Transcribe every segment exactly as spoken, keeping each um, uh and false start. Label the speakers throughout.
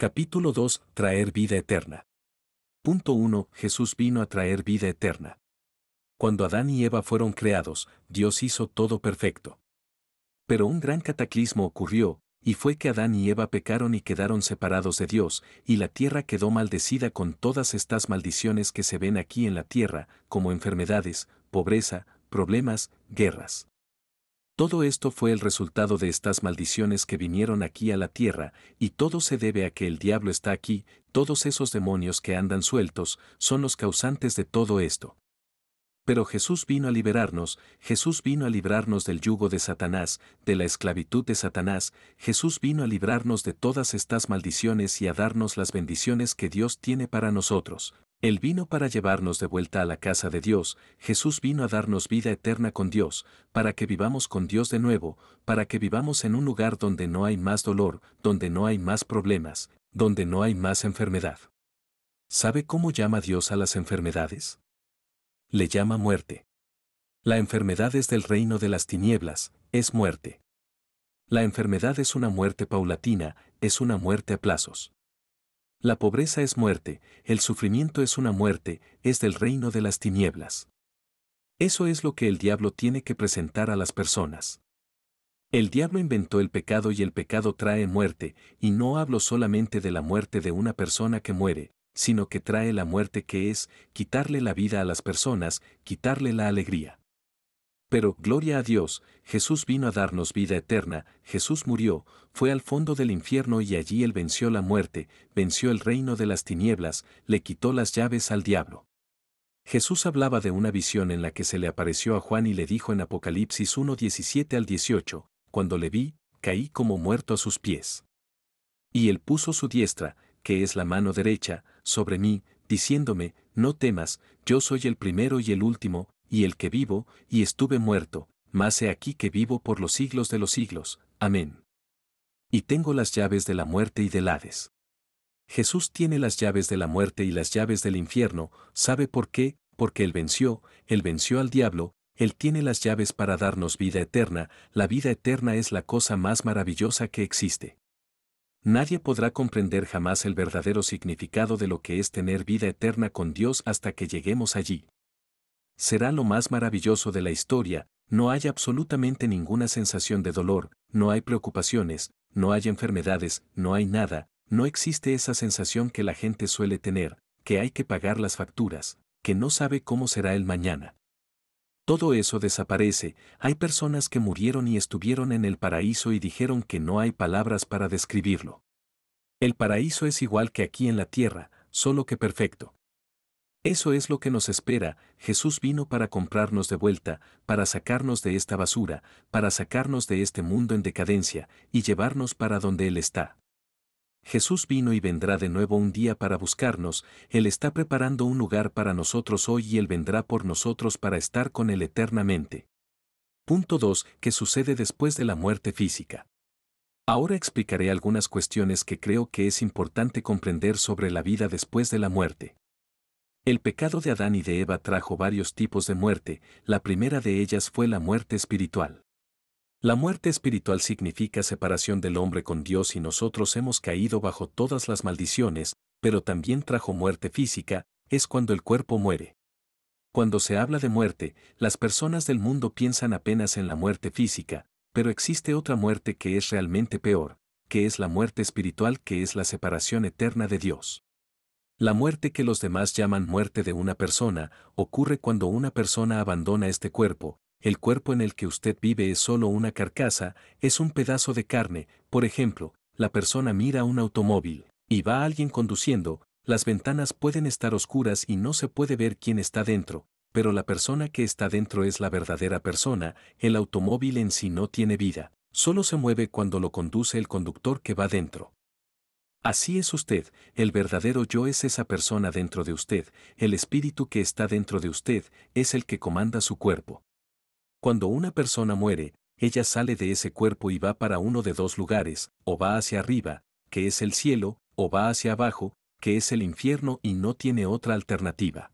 Speaker 1: Capítulo dos. Traer vida eterna. Punto uno. Jesús vino a traer vida eterna. Cuando Adán y Eva fueron creados, Dios hizo todo perfecto. Pero un gran cataclismo ocurrió, y fue que Adán y Eva pecaron y quedaron separados de Dios, y la tierra quedó maldecida con todas estas maldiciones que se ven aquí en la tierra, como enfermedades, pobreza, problemas, guerras. Todo esto fue el resultado de estas maldiciones que vinieron aquí a la tierra, y todo se debe a que el diablo está aquí, todos esos demonios que andan sueltos, son los causantes de todo esto. Pero Jesús vino a liberarnos, Jesús vino a librarnos del yugo de Satanás, de la esclavitud de Satanás, Jesús vino a librarnos de todas estas maldiciones y a darnos las bendiciones que Dios tiene para nosotros. Él vino para llevarnos de vuelta a la casa de Dios, Jesús vino a darnos vida eterna con Dios, para que vivamos con Dios de nuevo, para que vivamos en un lugar donde no hay más dolor, donde no hay más problemas, donde no hay más enfermedad. ¿Sabe cómo llama Dios a las enfermedades? Le llama muerte. La enfermedad es del reino de las tinieblas, es muerte. La enfermedad es una muerte paulatina, es una muerte a plazos. La pobreza es muerte, el sufrimiento es una muerte, es del reino de las tinieblas. Eso es lo que el diablo tiene que presentar a las personas. El diablo inventó el pecado y el pecado trae muerte, y no hablo solamente de la muerte de una persona que muere, sino que trae la muerte que es quitarle la vida a las personas, quitarle la alegría. Pero, gloria a Dios, Jesús vino a darnos vida eterna, Jesús murió, fue al fondo del infierno y allí Él venció la muerte, venció el reino de las tinieblas, le quitó las llaves al diablo. Jesús hablaba de una visión en la que se le apareció a Juan y le dijo en Apocalipsis uno diecisiete al dieciocho, cuando le vi, caí como muerto a sus pies. Y Él puso su diestra, que es la mano derecha, sobre mí, diciéndome, no temas, yo soy el primero y el último, y el que vivo, y estuve muerto, mas he aquí que vivo por los siglos de los siglos. Amén. Y tengo las llaves de la muerte y del Hades. Jesús tiene las llaves de la muerte y las llaves del infierno, ¿sabe por qué? Porque Él venció, Él venció al diablo, Él tiene las llaves para darnos vida eterna, la vida eterna es la cosa más maravillosa que existe. Nadie podrá comprender jamás el verdadero significado de lo que es tener vida eterna con Dios hasta que lleguemos allí. Será lo más maravilloso de la historia, no hay absolutamente ninguna sensación de dolor, no hay preocupaciones, no hay enfermedades, no hay nada, no existe esa sensación que la gente suele tener, que hay que pagar las facturas, que no sabe cómo será el mañana. Todo eso desaparece, hay personas que murieron y estuvieron en el paraíso y dijeron que no hay palabras para describirlo. El paraíso es igual que aquí en la tierra, solo que perfecto. Eso es lo que nos espera, Jesús vino para comprarnos de vuelta, para sacarnos de esta basura, para sacarnos de este mundo en decadencia, y llevarnos para donde Él está. Jesús vino y vendrá de nuevo un día para buscarnos, Él está preparando un lugar para nosotros hoy y Él vendrá por nosotros para estar con Él eternamente. Punto dos. ¿Qué sucede después de la muerte física? Ahora explicaré algunas cuestiones que creo que es importante comprender sobre la vida después de la muerte. El pecado de Adán y de Eva trajo varios tipos de muerte, la primera de ellas fue la muerte espiritual. La muerte espiritual significa separación del hombre con Dios y nosotros hemos caído bajo todas las maldiciones, pero también trajo muerte física, es cuando el cuerpo muere. Cuando se habla de muerte, las personas del mundo piensan apenas en la muerte física, pero existe otra muerte que es realmente peor, que es la muerte espiritual, que es la separación eterna de Dios. La muerte que los demás llaman muerte de una persona, ocurre cuando una persona abandona este cuerpo. El cuerpo en el que usted vive es solo una carcasa, es un pedazo de carne. Por ejemplo, la persona mira un automóvil, y va alguien conduciendo, las ventanas pueden estar oscuras y no se puede ver quién está dentro, pero la persona que está dentro es la verdadera persona, el automóvil en sí no tiene vida, solo se mueve cuando lo conduce el conductor que va dentro. Así es usted, el verdadero yo es esa persona dentro de usted, el espíritu que está dentro de usted, es el que comanda su cuerpo. Cuando una persona muere, ella sale de ese cuerpo y va para uno de dos lugares, o va hacia arriba, que es el cielo, o va hacia abajo, que es el infierno y no tiene otra alternativa.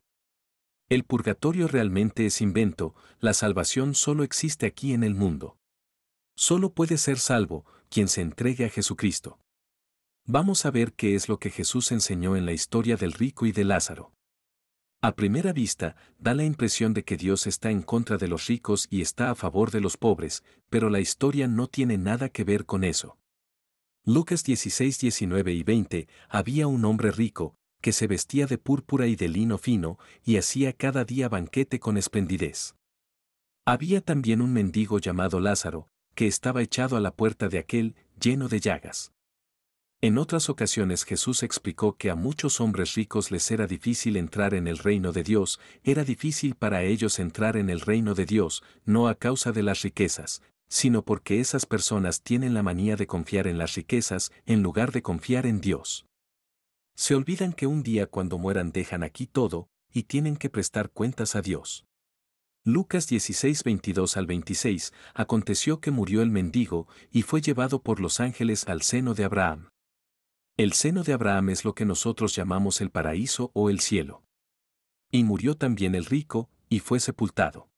Speaker 1: El purgatorio realmente es invento, la salvación solo existe aquí en el mundo. Solo puede ser salvo quien se entregue a Jesucristo. Vamos a ver qué es lo que Jesús enseñó en la historia del rico y de Lázaro. A primera vista, da la impresión de que Dios está en contra de los ricos y está a favor de los pobres, pero la historia no tiene nada que ver con eso. Lucas dieciséis, diecinueve y veinte, había un hombre rico, que se vestía de púrpura y de lino fino, y hacía cada día banquete con esplendidez. Había también un mendigo llamado Lázaro, que estaba echado a la puerta de aquel, lleno de llagas. En otras ocasiones Jesús explicó que a muchos hombres ricos les era difícil entrar en el reino de Dios, era difícil para ellos entrar en el reino de Dios, no a causa de las riquezas, sino porque esas personas tienen la manía de confiar en las riquezas en lugar de confiar en Dios. Se olvidan que un día cuando mueran dejan aquí todo, y tienen que prestar cuentas a Dios. Lucas dieciséis, veintidós al veintiséis, aconteció que murió el mendigo, y fue llevado por los ángeles al seno de Abraham. El seno de Abraham es lo que nosotros llamamos el paraíso o el cielo. Y murió también el rico, y fue sepultado.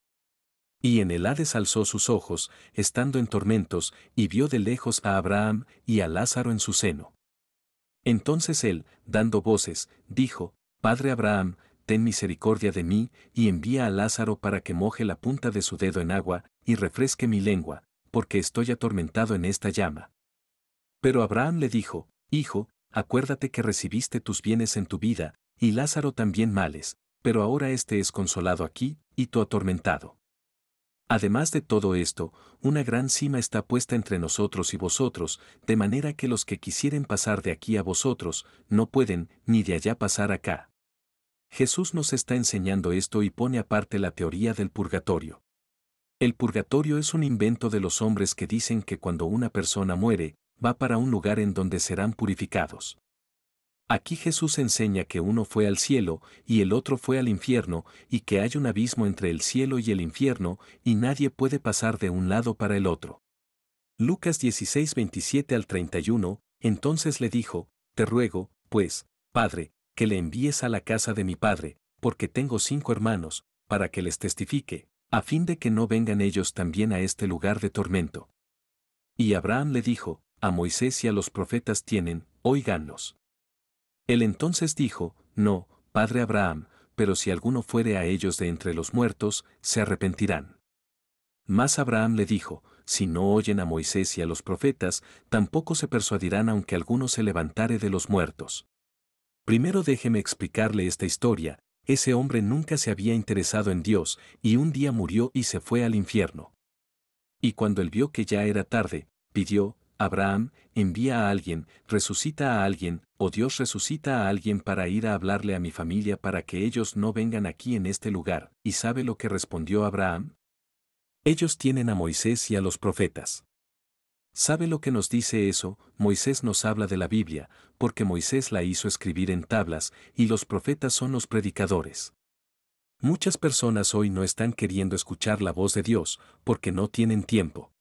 Speaker 1: Y en el Hades alzó sus ojos, estando en tormentos, y vio de lejos a Abraham y a Lázaro en su seno. Entonces él, dando voces, dijo, Padre Abraham, ten misericordia de mí, y envía a Lázaro para que moje la punta de su dedo en agua, y refresque mi lengua, porque estoy atormentado en esta llama. Pero Abraham le dijo, Hijo, acuérdate que recibiste tus bienes en tu vida, y Lázaro también males, pero ahora éste es consolado aquí, y tú atormentado. Además de todo esto, una gran cima está puesta entre nosotros y vosotros, de manera que los que quisieren pasar de aquí a vosotros, no pueden, ni de allá pasar acá. Jesús nos está enseñando esto y pone aparte la teoría del purgatorio. El purgatorio es un invento de los hombres que dicen que cuando una persona muere, va para un lugar en donde serán purificados. Aquí Jesús enseña que uno fue al cielo y el otro fue al infierno, y que hay un abismo entre el cielo y el infierno, y nadie puede pasar de un lado para el otro. Lucas dieciséis, veintisiete al treinta y uno, entonces le dijo, Te ruego, pues, Padre, que le envíes a la casa de mi padre, porque tengo cinco hermanos, para que les testifique, a fin de que no vengan ellos también a este lugar de tormento. Y Abraham le dijo, A Moisés y a los profetas tienen, óiganlos. Él entonces dijo, No, padre Abraham, pero si alguno fuere a ellos de entre los muertos, se arrepentirán. Mas Abraham le dijo, Si no oyen a Moisés y a los profetas, tampoco se persuadirán aunque alguno se levantare de los muertos. Primero déjeme explicarle esta historia. Ese hombre nunca se había interesado en Dios, y un día murió y se fue al infierno. Y cuando él vio que ya era tarde, pidió, Abraham, envía a alguien, resucita a alguien, o Dios resucita a alguien para ir a hablarle a mi familia para que ellos no vengan aquí en este lugar. ¿Y sabe lo que respondió Abraham? Ellos tienen a Moisés y a los profetas. ¿Sabe lo que nos dice eso? Moisés nos habla de la Biblia, porque Moisés la hizo escribir en tablas, y los profetas son los predicadores. Muchas personas hoy no están queriendo escuchar la voz de Dios, porque no tienen tiempo.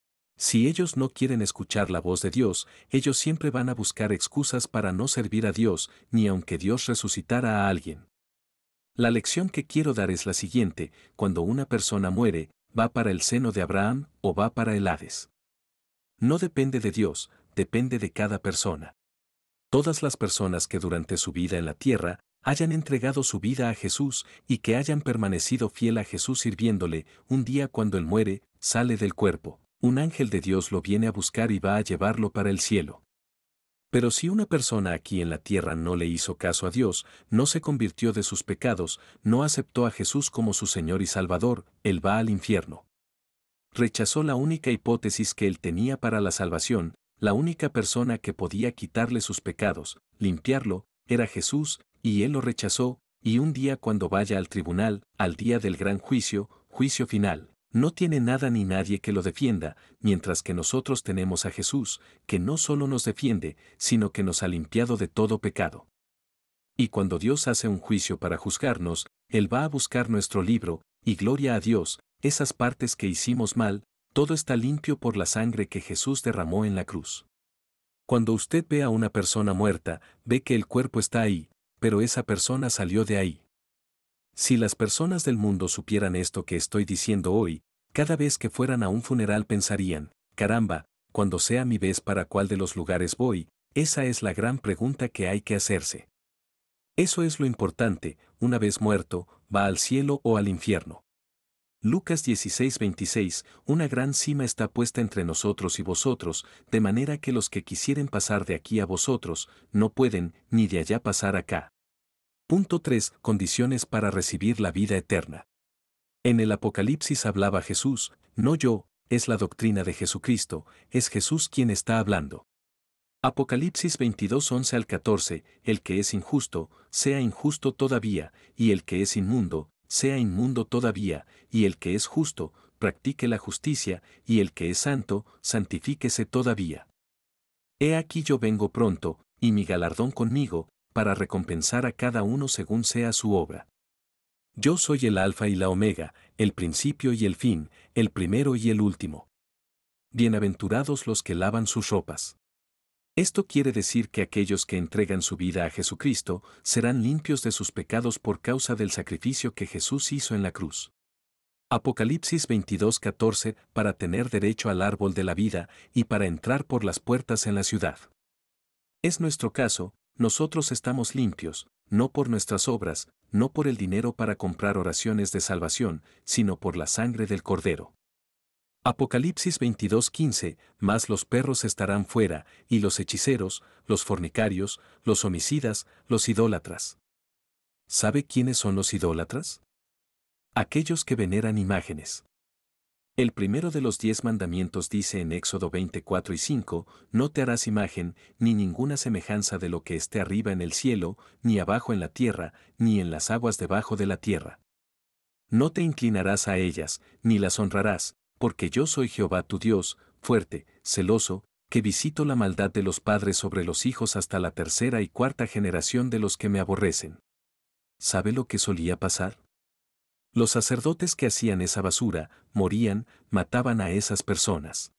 Speaker 1: Si ellos no quieren escuchar la voz de Dios, ellos siempre van a buscar excusas para no servir a Dios, ni aunque Dios resucitara a alguien. La lección que quiero dar es la siguiente: cuando una persona muere, ¿va para el seno de Abraham o va para el Hades? No depende de Dios, depende de cada persona. Todas las personas que durante su vida en la tierra hayan entregado su vida a Jesús y que hayan permanecido fiel a Jesús sirviéndole, un día cuando él muere, sale del cuerpo. Un ángel de Dios lo viene a buscar y va a llevarlo para el cielo. Pero si una persona aquí en la tierra no le hizo caso a Dios, no se convirtió de sus pecados, no aceptó a Jesús como su Señor y Salvador, él va al infierno. Rechazó la única hipótesis que él tenía para la salvación, la única persona que podía quitarle sus pecados, limpiarlo, era Jesús, y él lo rechazó, y un día cuando vaya al tribunal, al día del gran juicio, juicio final, no tiene nada ni nadie que lo defienda, mientras que nosotros tenemos a Jesús, que no solo nos defiende, sino que nos ha limpiado de todo pecado. Y cuando Dios hace un juicio para juzgarnos, Él va a buscar nuestro libro, y gloria a Dios, esas partes que hicimos mal, todo está limpio por la sangre que Jesús derramó en la cruz. Cuando usted ve a una persona muerta, ve que el cuerpo está ahí, pero esa persona salió de ahí. Si las personas del mundo supieran esto que estoy diciendo hoy, cada vez que fueran a un funeral pensarían, caramba, cuando sea mi vez para cuál de los lugares voy, Esa es la gran pregunta que hay que hacerse. Eso es lo importante, una vez muerto, ¿va al cielo o al infierno? Lucas dieciséis veintiséis, una gran cima está puesta entre nosotros y vosotros, de manera que los que quisieren pasar de aquí a vosotros, no pueden, ni de allá pasar acá. Punto tres. Condiciones para recibir la vida eterna. En el Apocalipsis hablaba Jesús, no yo, es la doctrina de Jesucristo, es Jesús quien está hablando. Apocalipsis veintidós once al catorce, el que es injusto, sea injusto todavía, y el que es inmundo, sea inmundo todavía, y el que es justo, practique la justicia, y el que es santo, santifíquese todavía. He aquí yo vengo pronto, y mi galardón conmigo, para recompensar a cada uno según sea su obra. Yo soy el Alfa y la Omega, el principio y el fin, el primero y el último. Bienaventurados los que lavan sus ropas. Esto quiere decir que aquellos que entregan su vida a Jesucristo serán limpios de sus pecados por causa del sacrificio que Jesús hizo en la cruz. Apocalipsis veintidós catorce, para tener derecho al árbol de la vida y para entrar por las puertas en la ciudad. Es nuestro caso, nosotros estamos limpios, no por nuestras obras, no por el dinero para comprar oraciones de salvación, sino por la sangre del Cordero. Apocalipsis veintidós quince, mas los perros estarán fuera, y los hechiceros, los fornicarios, los homicidas, los idólatras. ¿Sabe quiénes son los idólatras? Aquellos que veneran imágenes. El primero de los diez mandamientos dice en Éxodo veinticuatro y cinco, no te harás imagen, ni ninguna semejanza de lo que esté arriba en el cielo, ni abajo en la tierra, ni en las aguas debajo de la tierra. No te inclinarás a ellas, ni las honrarás, porque yo soy Jehová tu Dios, fuerte, celoso, que visito la maldad de los padres sobre los hijos hasta la tercera y cuarta generación de los que me aborrecen. ¿Sabe lo que solía pasar? Los sacerdotes que hacían esa basura, morían, mataban a esas personas.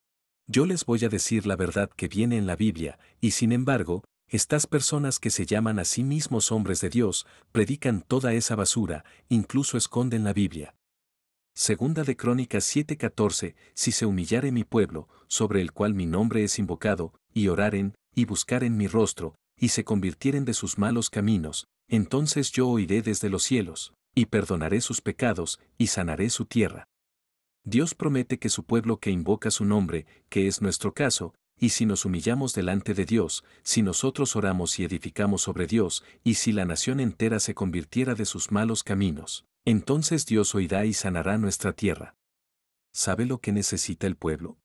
Speaker 1: Yo les voy a decir la verdad que viene en la Biblia, y sin embargo, estas personas que se llaman a sí mismos hombres de Dios, predican toda esa basura, incluso esconden la Biblia. Segunda de Crónicas siete catorce, si se humillare mi pueblo, sobre el cual mi nombre es invocado, y oraren, y buscaren mi rostro, y se convirtieren de sus malos caminos, entonces yo oiré desde los cielos, y perdonaré sus pecados, y sanaré su tierra. Dios promete que su pueblo que invoca su nombre, que es nuestro caso, y si nos humillamos delante de Dios, si nosotros oramos y edificamos sobre Dios, y si la nación entera se convirtiera de sus malos caminos, entonces Dios oirá y sanará nuestra tierra. ¿Sabe lo que necesita el pueblo?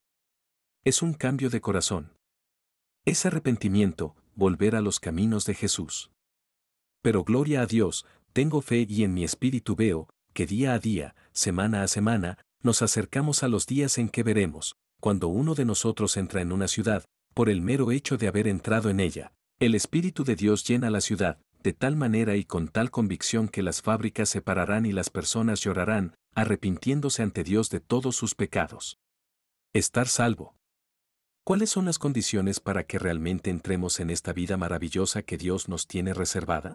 Speaker 1: Es un cambio de corazón. Es arrepentimiento, volver a los caminos de Jesús. Pero gloria a Dios, tengo fe y en mi espíritu veo, que día a día, semana a semana, nos acercamos a los días en que veremos, cuando uno de nosotros entra en una ciudad, por el mero hecho de haber entrado en ella, el Espíritu de Dios llena la ciudad, de tal manera y con tal convicción que las fábricas se pararán y las personas llorarán, arrepintiéndose ante Dios de todos sus pecados. Estar salvo. ¿Cuáles son las condiciones para que realmente entremos en esta vida maravillosa que Dios nos tiene reservada?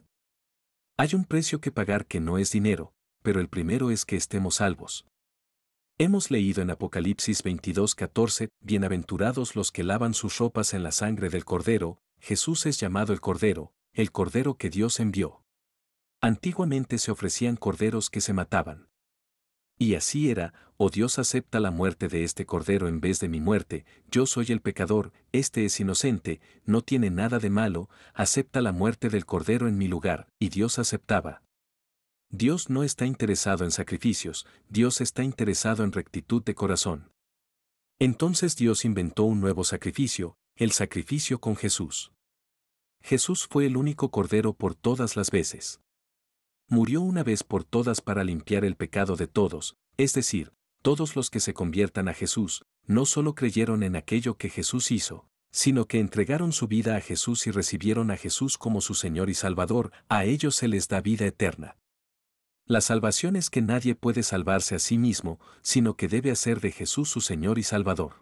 Speaker 1: Hay un precio que pagar que no es dinero, pero el primero es que estemos salvos. Hemos leído en Apocalipsis veintidós catorce, bienaventurados los que lavan sus ropas en la sangre del Cordero, Jesús es llamado el Cordero, el Cordero que Dios envió. Antiguamente se ofrecían corderos que se mataban. Y así era, oh Dios acepta la muerte de este Cordero en vez de mi muerte, yo soy el pecador, este es inocente, no tiene nada de malo, acepta la muerte del Cordero en mi lugar, y Dios aceptaba. Dios no está interesado en sacrificios, Dios está interesado en rectitud de corazón. Entonces Dios inventó un nuevo sacrificio, el sacrificio con Jesús. Jesús fue el único Cordero por todas las veces. Murió una vez por todas para limpiar el pecado de todos, es decir, todos los que se conviertan a Jesús, no solo creyeron en aquello que Jesús hizo, sino que entregaron su vida a Jesús y recibieron a Jesús como su Señor y Salvador, a ellos se les da vida eterna. La salvación es que nadie puede salvarse a sí mismo, sino que debe hacer de Jesús su Señor y Salvador.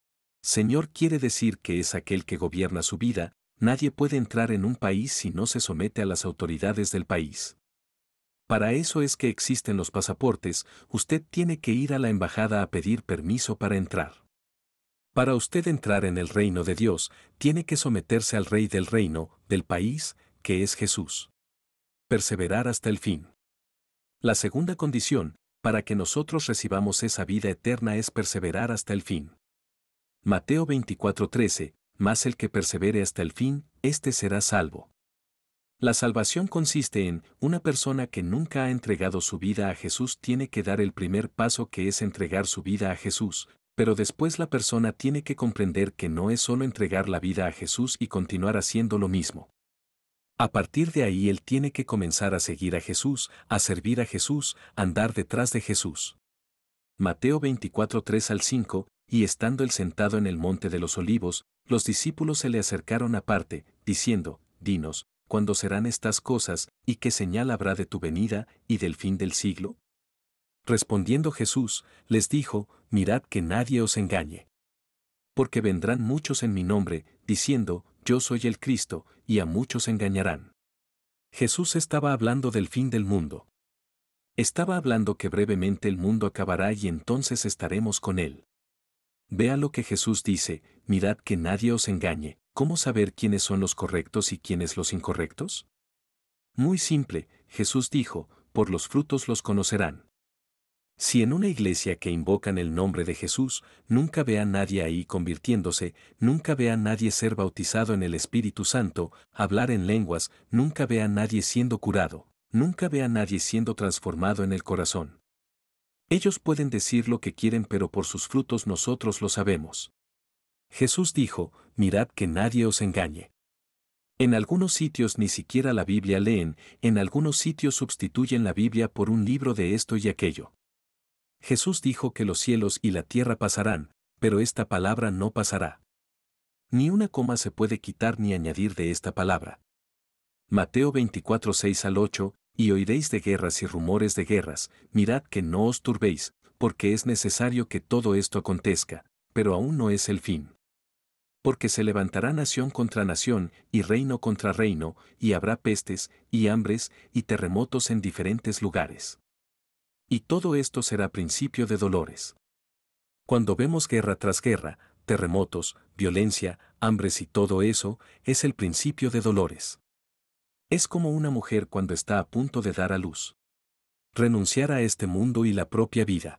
Speaker 1: Señor quiere decir que es aquel que gobierna su vida, nadie puede entrar en un país si no se somete a las autoridades del país. Para eso es que existen los pasaportes, usted tiene que ir a la embajada a pedir permiso para entrar. Para usted entrar en el reino de Dios, tiene que someterse al Rey del reino, del país, que es Jesús. Perseverar hasta el fin. La segunda condición, para que nosotros recibamos esa vida eterna es perseverar hasta el fin. Mateo veinticuatro trece, mas el que persevere hasta el fin, éste será salvo. La salvación consiste en, una persona que nunca ha entregado su vida a Jesús tiene que dar el primer paso que es entregar su vida a Jesús, pero después la persona tiene que comprender que no es solo entregar la vida a Jesús y continuar haciendo lo mismo. A partir de ahí él tiene que comenzar a seguir a Jesús, a servir a Jesús, andar detrás de Jesús. Mateo veinticuatro tres al cinco, y estando él sentado en el monte de los olivos, los discípulos se le acercaron aparte, diciendo, dinos, ¿cuándo serán estas cosas, y qué señal habrá de tu venida, y del fin del siglo? Respondiendo Jesús, les dijo, mirad que nadie os engañe. Porque vendrán muchos en mi nombre, diciendo, yo soy el Cristo, y a muchos engañarán. Jesús estaba hablando del fin del mundo. Estaba hablando que brevemente el mundo acabará y entonces estaremos con él. Vea lo que Jesús dice, mirad que nadie os engañe. ¿Cómo saber quiénes son los correctos y quiénes los incorrectos? Muy simple, Jesús dijo, por los frutos los conocerán. Si en una iglesia que invocan el nombre de Jesús, nunca ve a nadie ahí convirtiéndose, nunca ve a nadie ser bautizado en el Espíritu Santo, hablar en lenguas, nunca ve a nadie siendo curado, nunca ve a nadie siendo transformado en el corazón. Ellos pueden decir lo que quieren pero por sus frutos nosotros lo sabemos. Jesús dijo, mirad que nadie os engañe. En algunos sitios ni siquiera la Biblia leen, en algunos sitios sustituyen la Biblia por un libro de esto y aquello. Jesús dijo que los cielos y la tierra pasarán, pero esta palabra no pasará. Ni una coma se puede quitar ni añadir de esta palabra. Mateo veinticuatro seis al ocho, y oiréis de guerras y rumores de guerras, mirad que no os turbéis, porque es necesario que todo esto acontezca, pero aún no es el fin. Porque se levantará nación contra nación, y reino contra reino, y habrá pestes, y hambres, y terremotos en diferentes lugares. Y todo esto será principio de dolores. Cuando vemos guerra tras guerra, terremotos, violencia, hambres y todo eso, es el principio de dolores. Es como una mujer cuando está a punto de dar a luz. Renunciar a este mundo y la propia vida.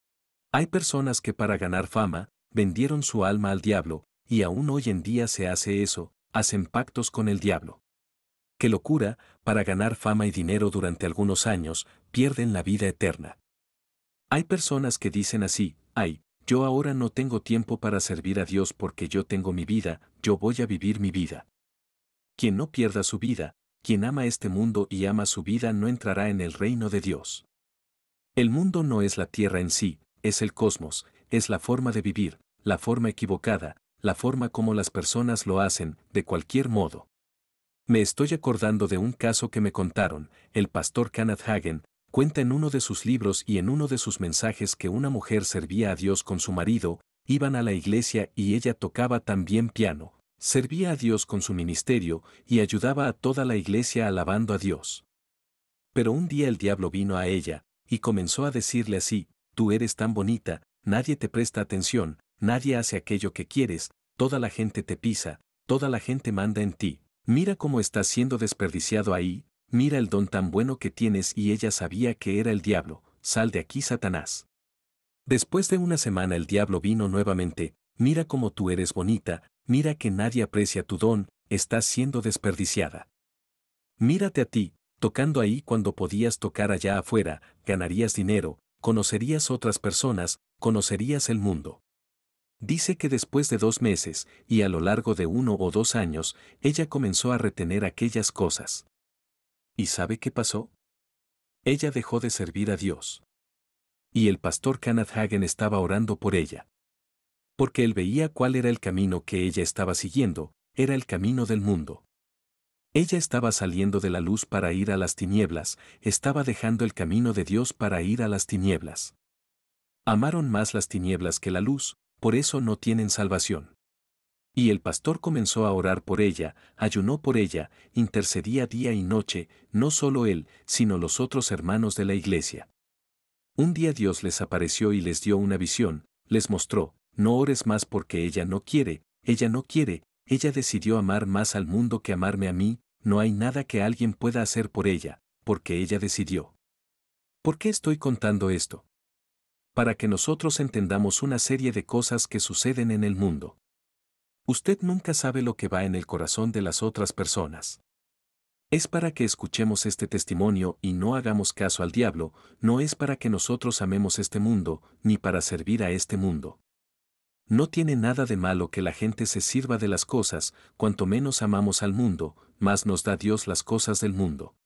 Speaker 1: Hay personas que para ganar fama, vendieron su alma al diablo, y aún hoy en día se hace eso, hacen pactos con el diablo. ¡Qué locura! Para ganar fama y dinero durante algunos años, pierden la vida eterna. Hay personas que dicen así, ay, yo ahora no tengo tiempo para servir a Dios porque yo tengo mi vida, yo voy a vivir mi vida. Quien no pierda su vida, quien ama este mundo y ama su vida no entrará en el reino de Dios. El mundo no es la tierra en sí, es el cosmos, es la forma de vivir, la forma equivocada, la forma como las personas lo hacen, de cualquier modo. Me estoy acordando de un caso que me contaron, el pastor Kenneth Hagin, cuenta en uno de sus libros y en uno de sus mensajes que una mujer servía a Dios con su marido, iban a la iglesia y ella tocaba también piano, servía a Dios con su ministerio y ayudaba a toda la iglesia alabando a Dios. Pero un día el diablo vino a ella, y comenzó a decirle así, tú eres tan bonita, nadie te presta atención, nadie hace aquello que quieres, toda la gente te pisa, toda la gente manda en ti, mira cómo estás siendo desperdiciado ahí, mira el don tan bueno que tienes y ella sabía que era el diablo, sal de aquí Satanás. Después de una semana el diablo vino nuevamente, mira cómo tú eres bonita, mira que nadie aprecia tu don, estás siendo desperdiciada. Mírate a ti, tocando ahí cuando podías tocar allá afuera, ganarías dinero, conocerías otras personas, conocerías el mundo. Dice que después de dos meses, y a lo largo de uno o dos años, ella comenzó a retener aquellas cosas. ¿Y sabe qué pasó? Ella dejó de servir a Dios. Y el pastor Kenneth Hagin estaba orando por ella. Porque él veía cuál era el camino que ella estaba siguiendo, era el camino del mundo. Ella estaba saliendo de la luz para ir a las tinieblas, estaba dejando el camino de Dios para ir a las tinieblas. Amaron más las tinieblas que la luz, por eso no tienen salvación. Y el pastor comenzó a orar por ella, ayunó por ella, intercedía día y noche, no solo él, sino los otros hermanos de la iglesia. Un día Dios les apareció y les dio una visión, les mostró, no ores más porque ella no quiere, ella no quiere, ella decidió amar más al mundo que amarme a mí, no hay nada que alguien pueda hacer por ella, porque ella decidió. ¿Por qué estoy contando esto? Para que nosotros entendamos una serie de cosas que suceden en el mundo. Usted nunca sabe lo que va en el corazón de las otras personas. Es para que escuchemos este testimonio y no hagamos caso al diablo, no es para que nosotros amemos este mundo, ni para servir a este mundo. No tiene nada de malo que la gente se sirva de las cosas, cuanto menos amamos al mundo, más nos da Dios las cosas del mundo.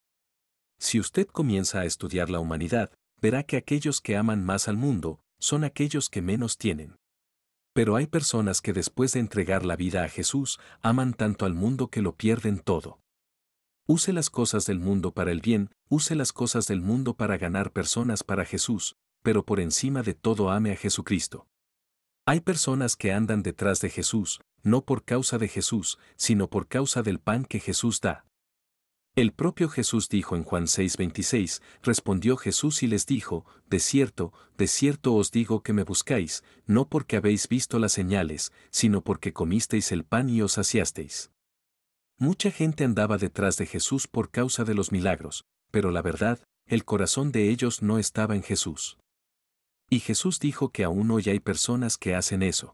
Speaker 1: Si usted comienza a estudiar la humanidad, verá que aquellos que aman más al mundo, son aquellos que menos tienen. Pero hay personas que después de entregar la vida a Jesús, aman tanto al mundo que lo pierden todo. Use las cosas del mundo para el bien, use las cosas del mundo para ganar personas para Jesús, pero por encima de todo ame a Jesucristo. Hay personas que andan detrás de Jesús, no por causa de Jesús, sino por causa del pan que Jesús da. El propio Jesús dijo en Juan seis veintiséis, respondió Jesús y les dijo, de cierto, de cierto os digo que me buscáis, no porque habéis visto las señales, sino porque comisteis el pan y os saciasteis. Mucha gente andaba detrás de Jesús por causa de los milagros, pero la verdad, el corazón de ellos no estaba en Jesús. Y Jesús dijo que aún hoy hay personas que hacen eso.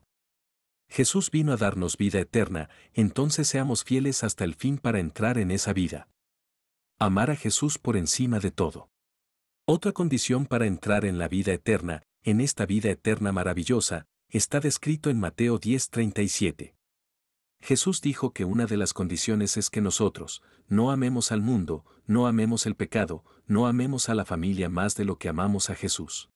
Speaker 1: Jesús vino a darnos vida eterna, entonces seamos fieles hasta el fin para entrar en esa vida. Amar a Jesús por encima de todo. Otra condición para entrar en la vida eterna, en esta vida eterna maravillosa, está descrito en Mateo diez treinta y siete. Jesús dijo que una de las condiciones es que nosotros, no amemos al mundo, no amemos el pecado, no amemos a la familia más de lo que amamos a Jesús.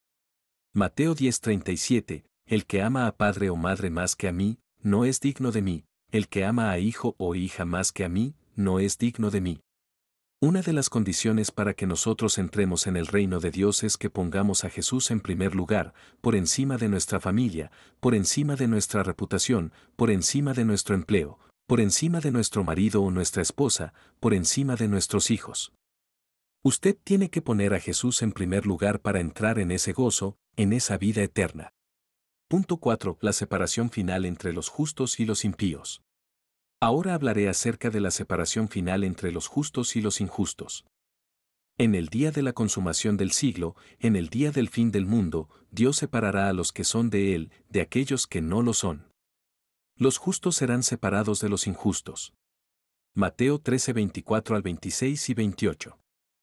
Speaker 1: Mateo diez treinta y siete, el que ama a padre o madre más que a mí, no es digno de mí, el que ama a hijo o hija más que a mí, no es digno de mí. Una de las condiciones para que nosotros entremos en el reino de Dios es que pongamos a Jesús en primer lugar, por encima de nuestra familia, por encima de nuestra reputación, por encima de nuestro empleo, por encima de nuestro marido o nuestra esposa, por encima de nuestros hijos. Usted tiene que poner a Jesús en primer lugar para entrar en ese gozo, en esa vida eterna. Punto cuatro. La separación final entre los justos y los impíos. Ahora hablaré acerca de la separación final entre los justos y los injustos. En el día de la consumación del siglo, en el día del fin del mundo, Dios separará a los que son de Él, de aquellos que no lo son. Los justos serán separados de los injustos. Mateo trece veinticuatro al veintiséis y veintiocho.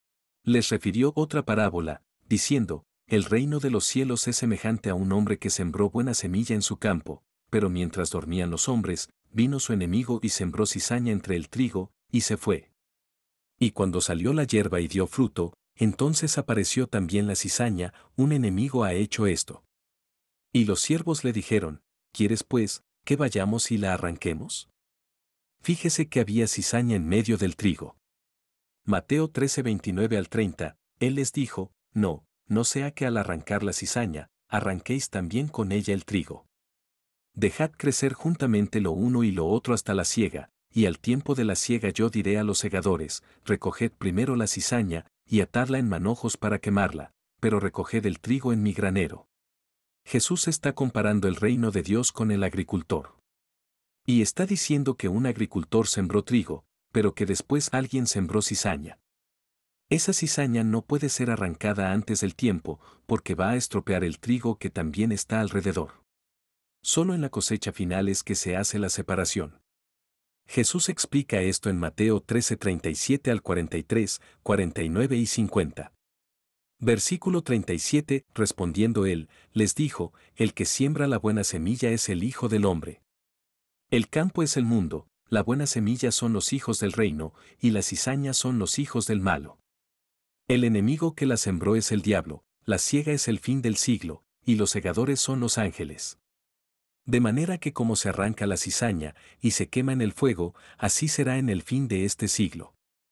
Speaker 1: Les refirió otra parábola, diciendo, el reino de los cielos es semejante a un hombre que sembró buena semilla en su campo, pero mientras dormían los hombres, vino su enemigo y sembró cizaña entre el trigo, y se fue. Y cuando salió la hierba y dio fruto, entonces apareció también la cizaña, un enemigo ha hecho esto. Y los siervos le dijeron, ¿quieres pues, que vayamos y la arranquemos? Fíjese que había cizaña en medio del trigo. Mateo trece veintinueve al treinta, él les dijo, no, no sea que al arrancar la cizaña, arranquéis también con ella el trigo. Dejad crecer juntamente lo uno y lo otro hasta la siega, y al tiempo de la siega yo diré a los segadores, recoged primero la cizaña, y atadla en manojos para quemarla, pero recoged el trigo en mi granero. Jesús está comparando el reino de Dios con el agricultor. Y está diciendo que un agricultor sembró trigo, pero que después alguien sembró cizaña. Esa cizaña no puede ser arrancada antes del tiempo, porque va a estropear el trigo que también está alrededor. Solo en la cosecha final es que se hace la separación. Jesús explica esto en Mateo trece treinta y siete al cuarenta y tres, cuarenta y nueve y cincuenta. Versículo treinta y siete, respondiendo él, les dijo, el que siembra la buena semilla es el Hijo del Hombre. El campo es el mundo, la buena semilla son los hijos del reino, y la cizaña son los hijos del malo. El enemigo que la sembró es el diablo, la siega es el fin del siglo, y los segadores son los ángeles. De manera que como se arranca la cizaña, y se quema en el fuego, así será en el fin de este siglo.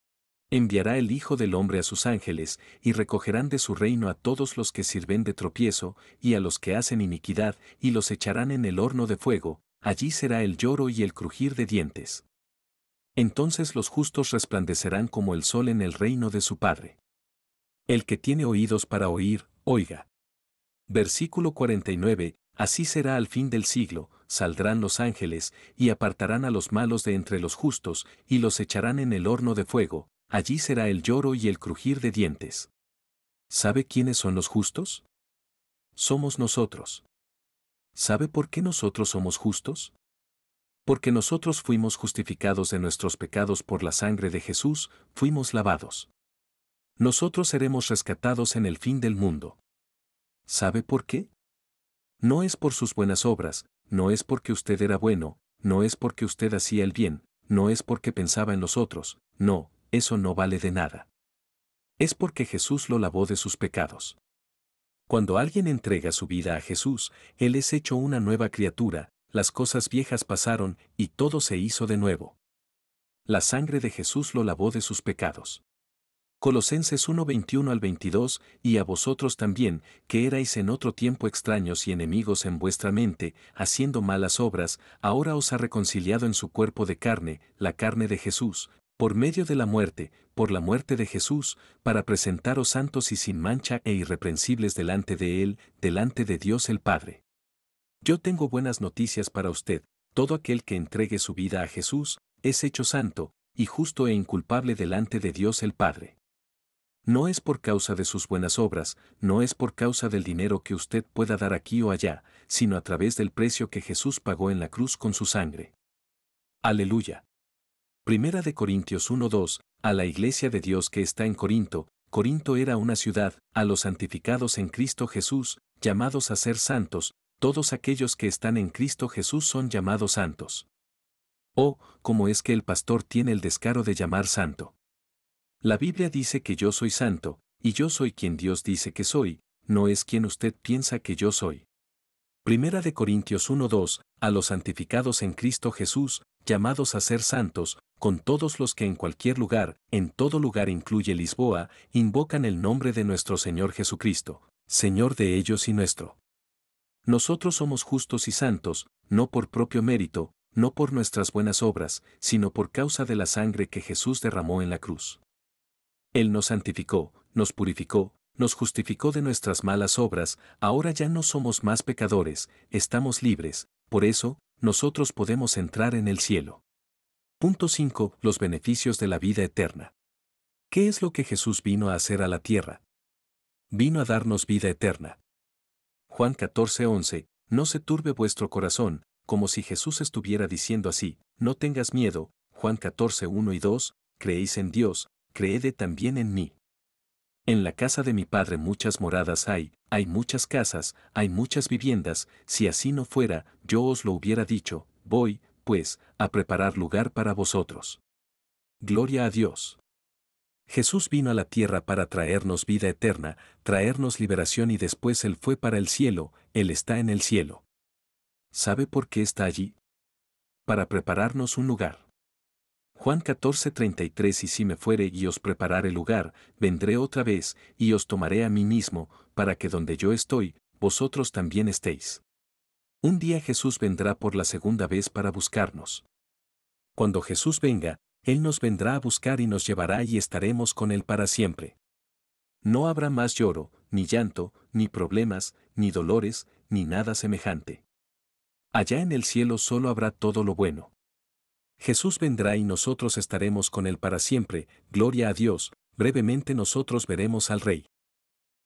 Speaker 1: Enviará el Hijo del Hombre a sus ángeles, y recogerán de su reino a todos los que sirven de tropiezo, y a los que hacen iniquidad, y los echarán en el horno de fuego, allí será el lloro y el crujir de dientes. Entonces los justos resplandecerán como el sol en el reino de su Padre. El que tiene oídos para oír, oiga. Versículo cuarenta y nueve, Así será al fin del siglo, saldrán los ángeles, y apartarán a los malos de entre los justos, y los echarán en el horno de fuego, allí será el lloro y el crujir de dientes. ¿Sabe quiénes son los justos? Somos nosotros. ¿Sabe por qué nosotros somos justos? Porque nosotros fuimos justificados de nuestros pecados por la sangre de Jesús, fuimos lavados. Nosotros seremos rescatados en el fin del mundo. ¿Sabe por qué? No es por sus buenas obras, no es porque usted era bueno, no es porque usted hacía el bien, no es porque pensaba en los otros, no, eso no vale de nada. Es porque Jesús lo lavó de sus pecados. Cuando alguien entrega su vida a Jesús, él es hecho una nueva criatura, las cosas viejas pasaron y todo se hizo de nuevo. La sangre de Jesús lo lavó de sus pecados. Colosenses uno veintiuno al veintidós, y a vosotros también, que erais en otro tiempo extraños y enemigos en vuestra mente, haciendo malas obras, ahora os ha reconciliado en su cuerpo de carne, la carne de Jesús, por medio de la muerte, por la muerte de Jesús, para presentaros santos y sin mancha e irreprensibles delante de Él, delante de Dios el Padre. Yo tengo buenas noticias para usted, todo aquel que entregue su vida a Jesús, es hecho santo, y justo e inculpable delante de Dios el Padre. No es por causa de sus buenas obras, no es por causa del dinero que usted pueda dar aquí o allá, sino a través del precio que Jesús pagó en la cruz con su sangre. Aleluya. Primera de Corintios uno dos, a la iglesia de Dios que está en Corinto, Corinto era una ciudad, a los santificados en Cristo Jesús, llamados a ser santos, todos aquellos que están en Cristo Jesús son llamados santos. Oh, ¿cómo es que el pastor tiene el descaro de llamar santo? La Biblia dice que yo soy santo, y yo soy quien Dios dice que soy, no es quien usted piensa que yo soy. Primera de Corintios uno dos, a los santificados en Cristo Jesús, llamados a ser santos, con todos los que en cualquier lugar, en todo lugar incluye Lisboa, invocan el nombre de nuestro Señor Jesucristo, Señor de ellos y nuestro. Nosotros somos justos y santos, no por propio mérito, no por nuestras buenas obras, sino por causa de la sangre que Jesús derramó en la cruz. Él nos santificó, nos purificó, nos justificó de nuestras malas obras, ahora ya no somos más pecadores, estamos libres, por eso, nosotros podemos entrar en el cielo. Punto cinco. Los beneficios de la vida eterna. ¿Qué es lo que Jesús vino a hacer a la tierra? Vino a darnos vida eterna. Juan catorce once, no se turbe vuestro corazón, como si Jesús estuviera diciendo así, no tengas miedo, Juan catorce uno y dos, creéis en Dios, creed también en mí. En la casa de mi Padre muchas moradas hay, hay muchas casas, hay muchas viviendas, si así no fuera, yo os lo hubiera dicho, voy, pues, a preparar lugar para vosotros. Gloria a Dios. Jesús vino a la tierra para traernos vida eterna, traernos liberación y después Él fue para el cielo, Él está en el cielo. ¿Sabe por qué está allí? Para prepararnos un lugar. Juan catorce treinta y tres, y si me fuere y os preparare lugar, vendré otra vez, y os tomaré a mí mismo, para que donde yo estoy, vosotros también estéis. Un día Jesús vendrá por la segunda vez para buscarnos. Cuando Jesús venga, Él nos vendrá a buscar y nos llevará y estaremos con Él para siempre. No habrá más lloro, ni llanto, ni problemas, ni dolores, ni nada semejante. Allá en el cielo solo habrá todo lo bueno. Jesús vendrá y nosotros estaremos con Él para siempre, gloria a Dios, brevemente nosotros veremos al Rey.